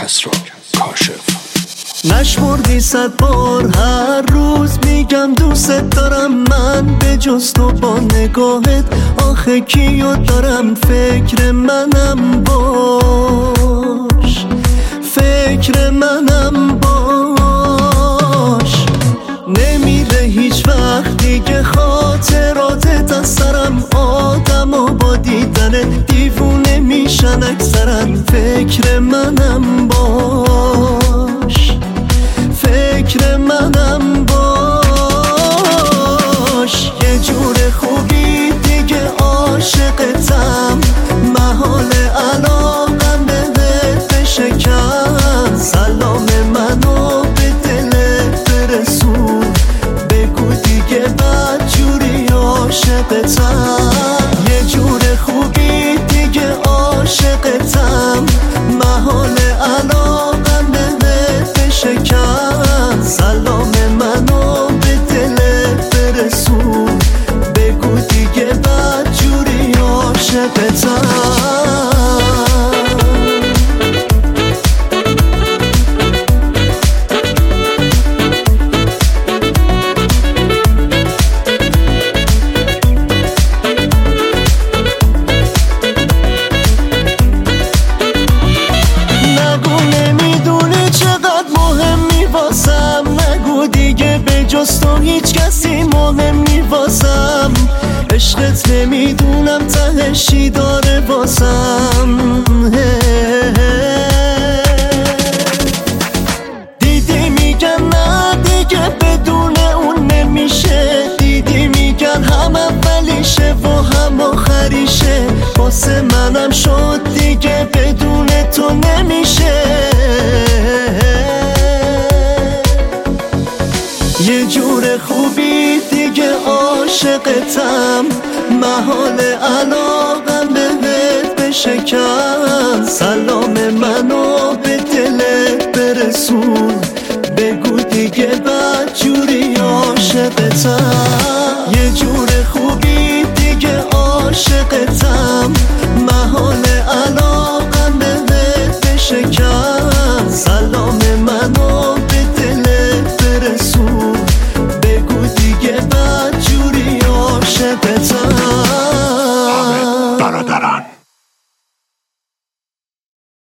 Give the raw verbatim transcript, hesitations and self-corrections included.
کسرا کاشف. نشمردی صد بار هر روز میگم دوست دارم، من به جز تو با نگاهت آخه کیو دارم. فکر منم باش، فکر منم باش. نمیره هیچ وقت دیگه خاطراتت از سرم، آدم و با دیدن دیوونه میشن اکثرا. فکر منم باش، فکر منم باش. یه جور خوبی دیگه عاشقتم، محال علاقم بهت بشکن. سلام منو به دلت برسون، بگو دیگه بد جوری عاشقتم. یه جور خوبی دیگه عاشقتم، محال علاقم بهت بشکن. سلام منو به دلت برسون، بگو دیگه بد جوری عاشقتم. نگو دیگه به جز تو هیچ کسی مهم نی واسم. عشقت نمیدونم تهشی داره واسم. دیدی میگن نه دیگه بدون اون نمیشه، دیدی میگن هم اولیشه و هم آخریشه. واسه منم شد دیگه بدون تو نمیشه. یه جور خوبی دیگه عاشقتم، محال علاقم بهت بشکن. سلام منو به دلت برسون، بگو دیگه بد جوری عاشقتم.